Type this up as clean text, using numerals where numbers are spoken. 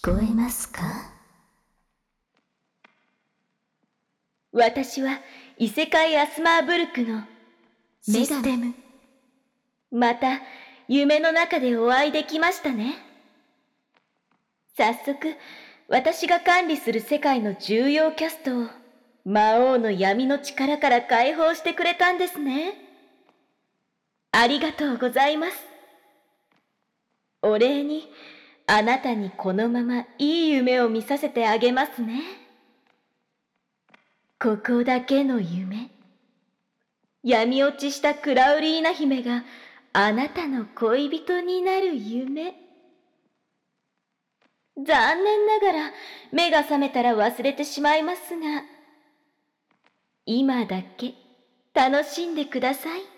聞こえますか？ 私は異世界アスマーブルクのシステム。また夢の中でお会いできましたね。早速、私が管理する世界の重要キャストを魔王の闇の力から解放してくれたんですね。ありがとうございます。お礼に、あなたにこのままいい夢を見させてあげますね。ここだけの夢。闇落ちしたクラウリーナ姫があなたの恋人になる夢。残念ながら目が覚めたら忘れてしまいますが、今だけ楽しんでください。